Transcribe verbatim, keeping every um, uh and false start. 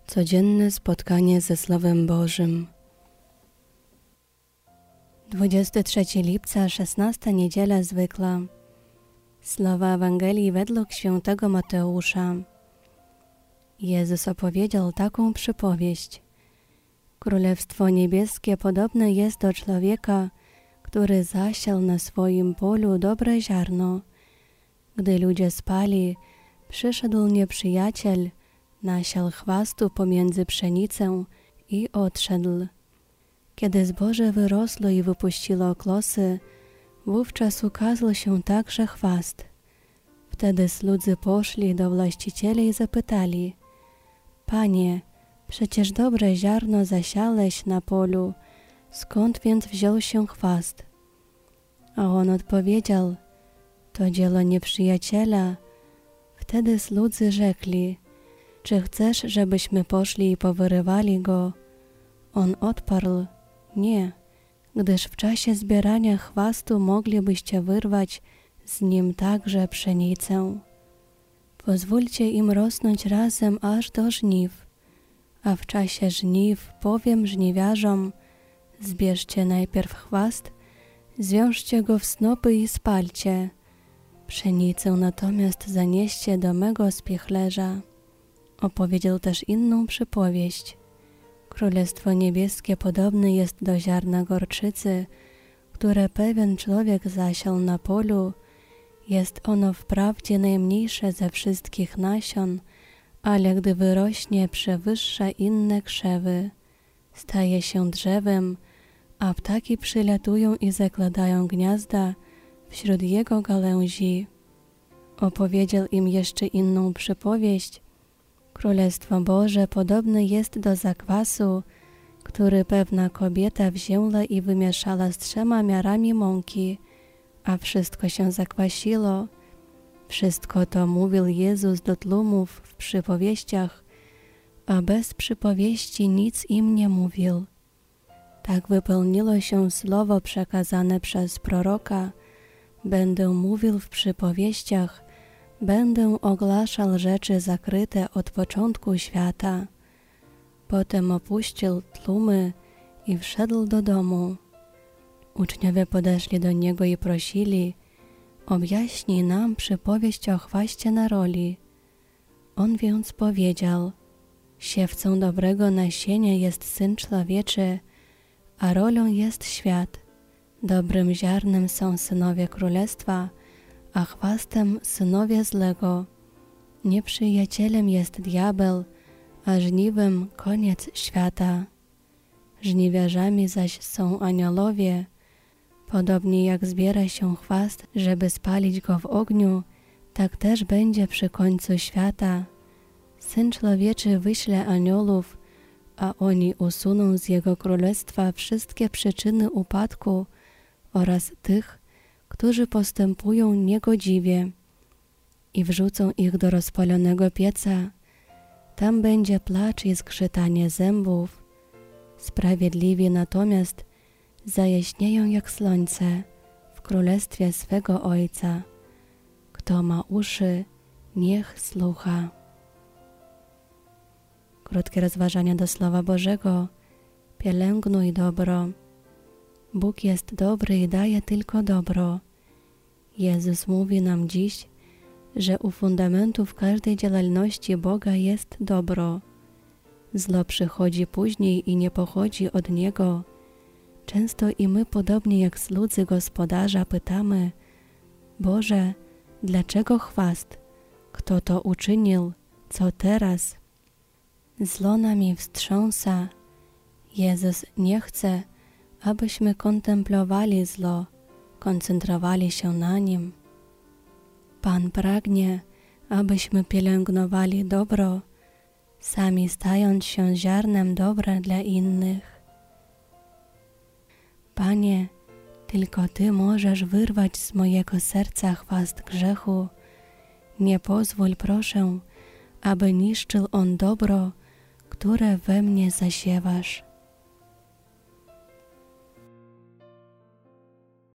Codzienne spotkanie ze Słowem Bożym. dwudziestego trzeciego lipca, szesnasta niedziela zwykła. Słowa Ewangelii według świętego Mateusza. Jezus opowiedział taką przypowieść. Królestwo niebieskie podobne jest do człowieka, który zasiał na swoim polu dobre ziarno. Gdy ludzie spali, przyszedł nieprzyjaciel, nasiał chwastu pomiędzy pszenicę i odszedł. Kiedy zboże wyrosło i wypuściło klosy, wówczas ukazał się także chwast. Wtedy słudzy poszli do właściciela i zapytali: Panie, przecież dobre ziarno zasiałeś na polu, skąd więc wziął się chwast? A on odpowiedział: To dzieło nieprzyjaciela. Wtedy słudzy rzekli: Czy chcesz, żebyśmy poszli i powyrywali go? On odparł: Nie, gdyż w czasie zbierania chwastu moglibyście wyrwać z nim także pszenicę. Pozwólcie im rosnąć razem aż do żniw, a w czasie żniw powiem żniwiarzom: Zbierzcie najpierw chwast, zwiążcie go w snopy i spalcie. Pszenicę natomiast zanieście do mego spichlerza. Opowiedział też inną przypowieść. Królestwo niebieskie podobne jest do ziarna gorczycy, które pewien człowiek zasiał na polu. Jest ono wprawdzie najmniejsze ze wszystkich nasion, ale gdy wyrośnie, przewyższa inne krzewy. Staje się drzewem, a ptaki przylatują i zakładają gniazda wśród jego gałęzi. Opowiedział im jeszcze inną przypowieść. Królestwo Boże podobne jest do zakwasu, który pewna kobieta wzięła i wymieszała z trzema miarami mąki, a wszystko się zakwasiło. Wszystko to mówił Jezus do tłumów w przypowieściach, a bez przypowieści nic im nie mówił. Tak wypełniło się słowo przekazane przez proroka: Będę mówił w przypowieściach, będę ogłaszał rzeczy zakryte od początku świata. Potem opuścił tłumy i wszedł do domu. Uczniowie podeszli do niego i prosili: Objaśnij nam przypowieść o chwaście na roli. On więc powiedział: Siewcą dobrego nasienia jest Syn Człowieczy, a rolą jest świat. Dobrym ziarnem są synowie królestwa, a chwastem synowie złego. Nieprzyjacielem jest diabeł, a żniwem koniec świata. Żniwiarzami zaś są aniołowie. Podobnie jak zbiera się chwast, żeby spalić go w ogniu, tak też będzie przy końcu świata. Syn Człowieczy wyśle aniołów, a oni usuną z jego królestwa wszystkie przyczyny upadku oraz tych, którzy postępują niegodziwie, i wrzucą ich do rozpalonego pieca. Tam będzie płacz i skrzytanie zębów. Sprawiedliwi natomiast zajaśnieją jak słońce w królestwie swego Ojca. Kto ma uszy, niech słucha. Krótkie rozważania do Słowa Bożego. Pielęgnuj dobro. Bóg jest dobry i daje tylko dobro. Jezus mówi nam dziś, że u fundamentów każdej działalności Boga jest dobro. Zło przychodzi później i nie pochodzi od Niego. Często i my, podobnie jak słudzy gospodarza, pytamy: Boże, dlaczego chwast? Kto to uczynił? Co teraz? Zło nami wstrząsa. Jezus nie chce, abyśmy kontemplowali zło, koncentrowali się na nim. Pan pragnie, abyśmy pielęgnowali dobro, sami stając się ziarnem dobra dla innych. Panie, tylko Ty możesz wyrwać z mojego serca chwast grzechu. Nie pozwól, proszę, aby niszczył on dobro, które we mnie zasiewasz.